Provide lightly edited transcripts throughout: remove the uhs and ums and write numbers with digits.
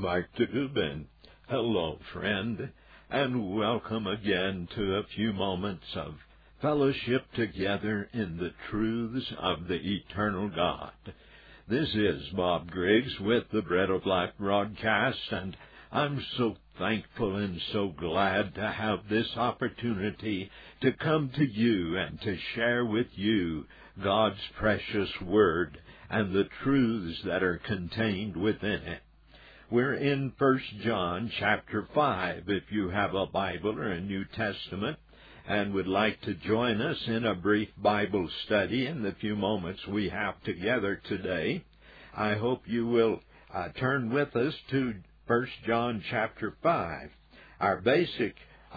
Mark Dubin. Hello, friend, and welcome again to a few moments of fellowship together in the truths of the eternal God. This is Bob Griggs with the Bread of Life broadcast, and I'm so thankful and so glad to have this opportunity to come to you and to share with you God's precious Word and the truths that are contained within it. We're in 1 John chapter 5, if you have a Bible or a New Testament, and would like to join us in a brief Bible study in the few moments we have together today. I hope you will turn with us to 1 John chapter 5. Our basic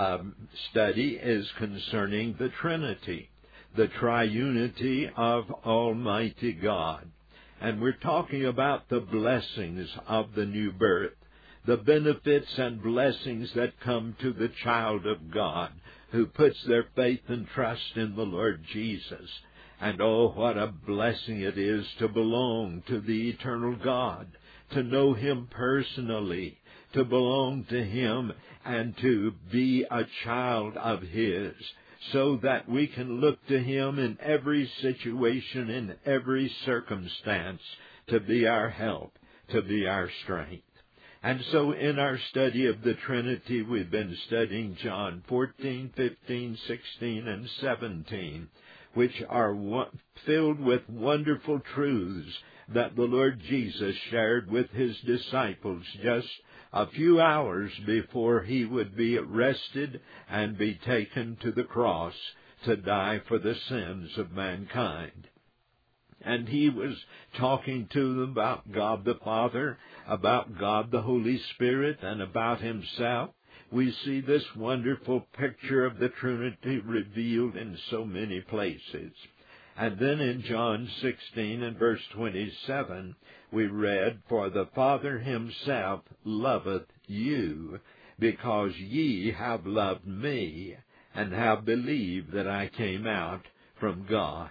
study is concerning the Trinity, the triunity of Almighty God. And we're talking about the blessings of the new birth, the benefits and blessings that come to the child of God who puts their faith and trust in the Lord Jesus. And oh, what a blessing it is to belong to the eternal God, to know Him personally, to belong to Him and to be a child of His, so that we can look to Him in every situation, in every circumstance, to be our help, to be our strength. And so in our study of the Trinity, we've been studying John 14, 15, 16, and 17, which are filled with wonderful truths that the Lord Jesus shared with His disciples just a few hours before He would be arrested and be taken to the cross to die for the sins of mankind. And He was talking to them about God the Father, about God the Holy Spirit, and about Himself. We see this wonderful picture of the Trinity revealed in so many places. And then in John 16 and verse 27, we read, "For the Father Himself loveth you, because ye have loved me, and have believed that I came out from God."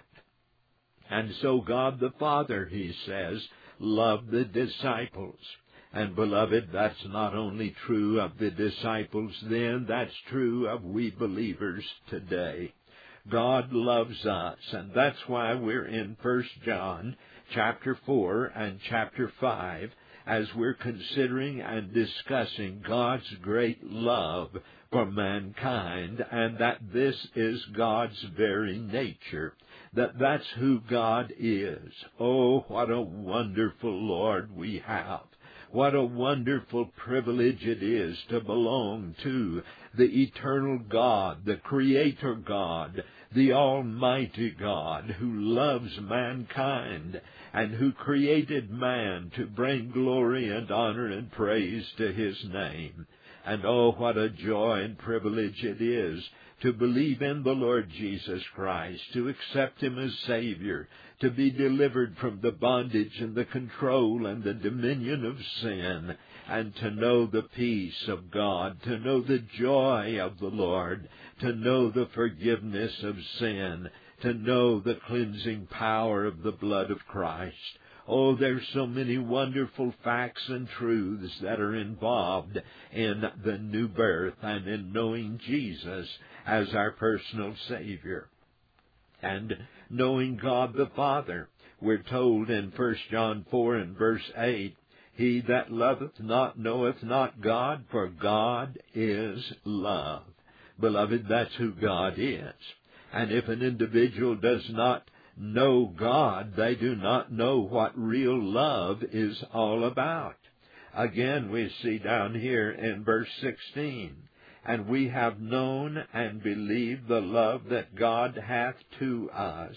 And so God the Father, He says, loved the disciples. And beloved, that's not only true of the disciples then, that's true of we believers today. God loves us, and that's why we're in 1 John chapter 4 and chapter 5, as we're considering and discussing God's great love for mankind, and that this is God's very nature, that's who God is. Oh, what a wonderful Lord we have. What a wonderful privilege it is to belong to the eternal God, the Creator God, the Almighty God, who loves mankind and who created man to bring glory and honor and praise to His name. And oh, what a joy and privilege it is to believe in the Lord Jesus Christ, to accept Him as Savior, to be delivered from the bondage and the control and the dominion of sin, and to know the peace of God, to know the joy of the Lord, to know the forgiveness of sin, to know the cleansing power of the blood of Christ. Oh, there's so many wonderful facts and truths that are involved in the new birth and in knowing Jesus as our personal Savior. And knowing God the Father, we're told in 1 John 4 and verse 8, "He that loveth not knoweth not God, for God is love." Beloved, that's who God is. And if an individual does not know God, they do not know what real love is all about. Again, we see down here in verse 16, "And we have known and believed the love that God hath to us.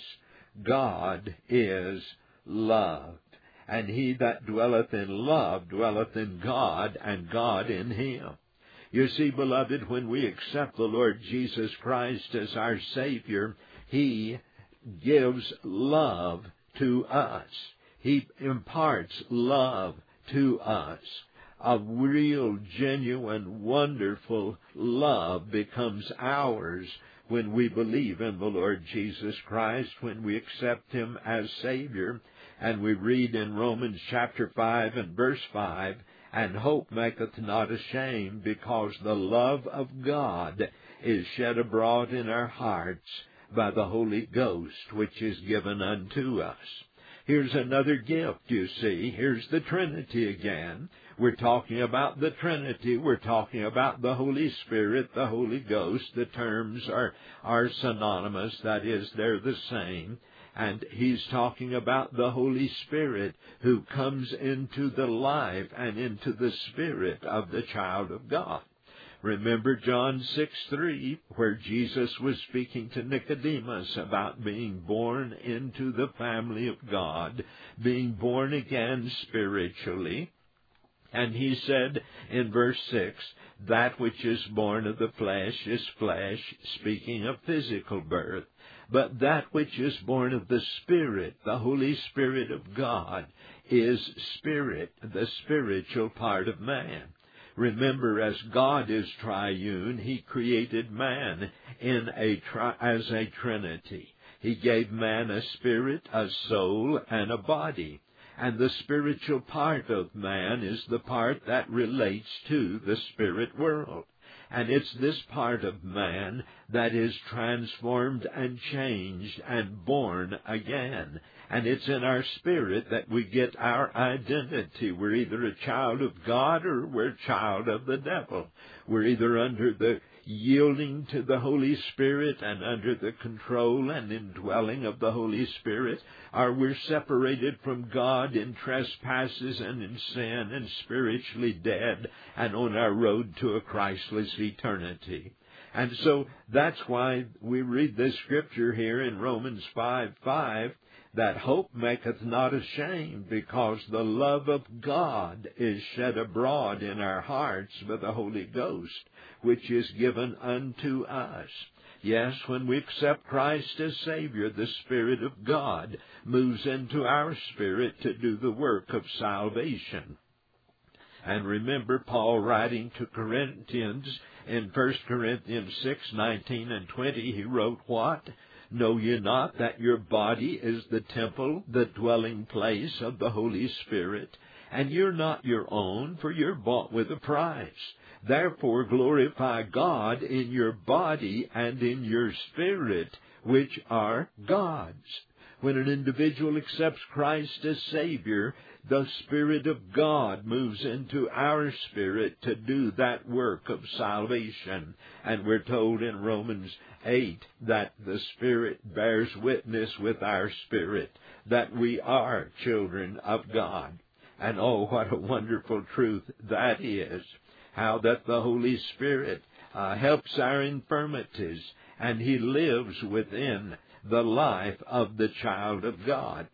God is love. And he that dwelleth in love dwelleth in God, and God in him." You see, beloved, when we accept the Lord Jesus Christ as our Savior, He gives love to us. He imparts love to us. A real, genuine, wonderful love becomes ours when we believe in the Lord Jesus Christ, when we accept Him as Savior. And we read in Romans chapter 5 and verse 5, And hope maketh not ashamed, because the love of God is shed abroad in our hearts by the Holy Ghost, which is given unto us. Here's another gift, you see. Here's the Trinity again. We're talking about the Trinity. We're talking about the Holy Spirit, the Holy Ghost. The terms are synonymous. That is, they're the same. And he's talking about the Holy Spirit who comes into the life and into the spirit of the child of God. Remember John 6:3, where Jesus was speaking to Nicodemus about being born into the family of God, being born again spiritually. And he said in verse 6, that which is born of the flesh is flesh, speaking of physical birth. But that which is born of the Spirit, the Holy Spirit of God, is spirit, the spiritual part of man. Remember, as God is triune, He created man as a trinity. He gave man a spirit, a soul, and a body. And the spiritual part of man is the part that relates to the spirit world. And it's this part of man that is transformed and changed and born again. And it's in our spirit that we get our identity. We're either a child of God or we're a child of the devil. We're either under the yielding to the Holy Spirit and under the control and indwelling of the Holy Spirit, or we're separated from God in trespasses and in sin and spiritually dead and on our road to a Christless eternity. And so that's why we read this scripture here in Romans 5:5, that hope maketh not ashamed, because the love of God is shed abroad in our hearts by the Holy Ghost, which is given unto us. Yes, when we accept Christ as Savior, the Spirit of God moves into our spirit to do the work of salvation. And remember Paul writing to Corinthians in 1 Corinthians 6:19 and 20, he wrote what? Know ye not that your body is the temple, the dwelling place of the Holy Spirit? And you're not your own, for you're bought with a price. Therefore glorify God in your body and in your spirit, which are God's. When an individual accepts Christ as Savior, the Spirit of God moves into our spirit to do that work of salvation. And we're told in Romans 8 that the Spirit bears witness with our spirit that we are children of God. And oh, what a wonderful truth that is. How that the Holy Spirit helps our infirmities, and He lives within the life of the child of God.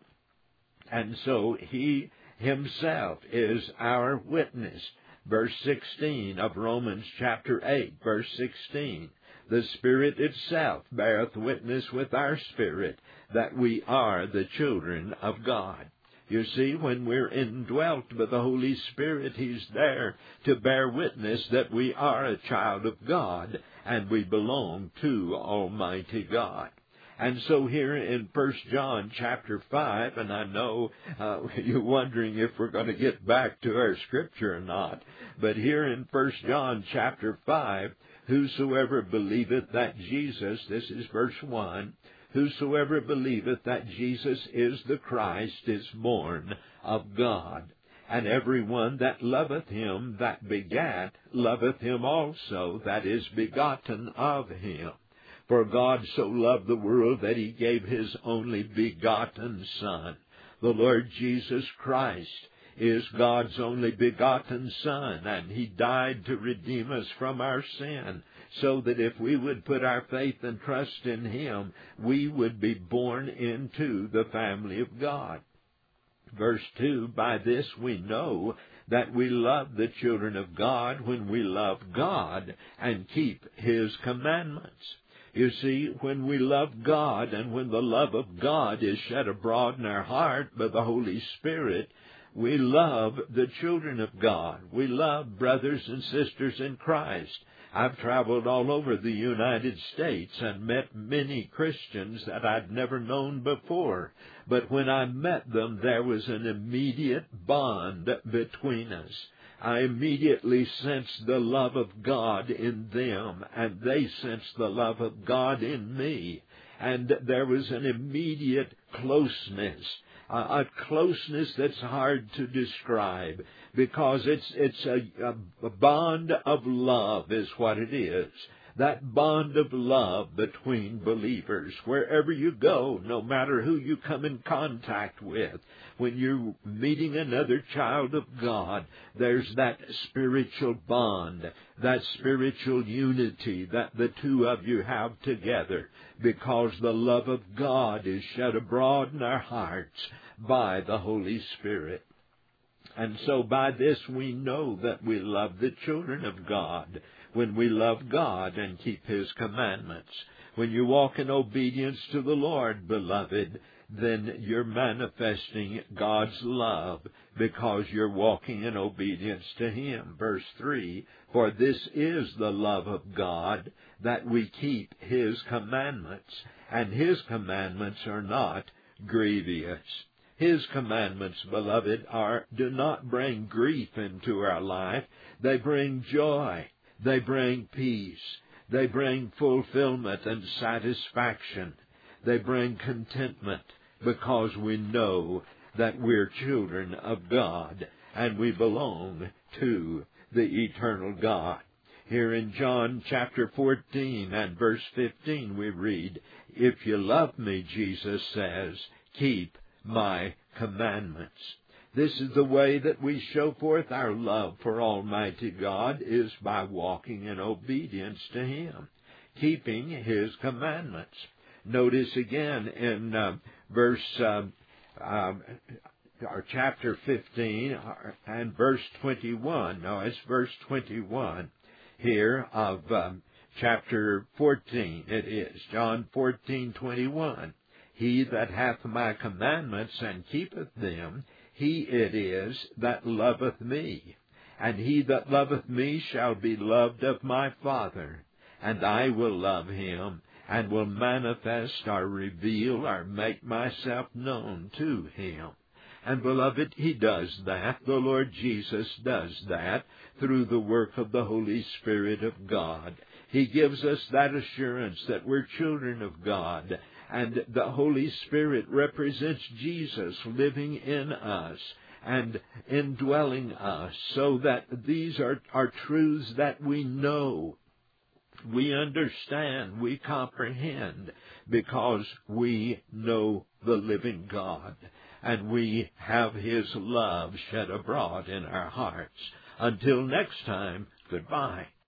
And so He Himself is our witness. Verse 16 of Romans chapter 8, verse 16. The Spirit itself beareth witness with our spirit that we are the children of God. You see, when we're indwelt by the Holy Spirit, He's there to bear witness that we are a child of God and we belong to Almighty God. And so here in 1 John chapter 5, and I know you're wondering if we're going to get back to our scripture or not, but here in 1 John chapter 5, whosoever believeth that Jesus, this is verse 1, whosoever believeth that Jesus is the Christ is born of God. And every one that loveth Him that begat loveth Him also that is begotten of Him. For God so loved the world that He gave His only begotten Son. The Lord Jesus Christ is God's only begotten Son, and He died to redeem us from our sin, so that if we would put our faith and trust in Him, we would be born into the family of God. Verse 2, by this we know that we love the children of God when we love God and keep His commandments. You see, when we love God and when the love of God is shed abroad in our heart by the Holy Spirit, we love the children of God. We love brothers and sisters in Christ. I've traveled all over the United States and met many Christians that I'd never known before. But when I met them, there was an immediate bond between us. I immediately sensed the love of God in them, and they sensed the love of God in me. And there was an immediate closeness, a closeness that's hard to describe, because it's a bond of love is what it is. That bond of love between believers, wherever you go, no matter who you come in contact with, when you're meeting another child of God, there's that spiritual bond, that spiritual unity that the two of you have together, because the love of God is shed abroad in our hearts by the Holy Spirit. And so by this we know that we love the children of God, when we love God and keep His commandments. When you walk in obedience to the Lord, beloved, then you're manifesting God's love because you're walking in obedience to Him. Verse 3, for this is the love of God, that we keep His commandments, and His commandments are not grievous. His commandments, beloved, do not bring grief into our life. They bring joy. They bring peace. They bring fulfillment and satisfaction. They bring contentment, because we know that we're children of God and we belong to the eternal God. Here in John chapter 14 and verse 15 we read, if you love me, Jesus says, keep my commandments. This is the way that we show forth our love for Almighty God, is by walking in obedience to Him, keeping His commandments. Notice again in chapter 15 and verse 21. No, it's verse 21 here of chapter 14. It is John 14:21. He that hath my commandments and keepeth them, he it is that loveth me. And he that loveth me shall be loved of my Father. And I will love him, and will manifest or reveal or make myself known to him. And beloved, He does that. The Lord Jesus does that through the work of the Holy Spirit of God. He gives us that assurance that we're children of God. And the Holy Spirit represents Jesus living in us and indwelling us, so that these are truths that we know, we understand, we comprehend, because we know the living God, and we have His love shed abroad in our hearts. Until next time, goodbye.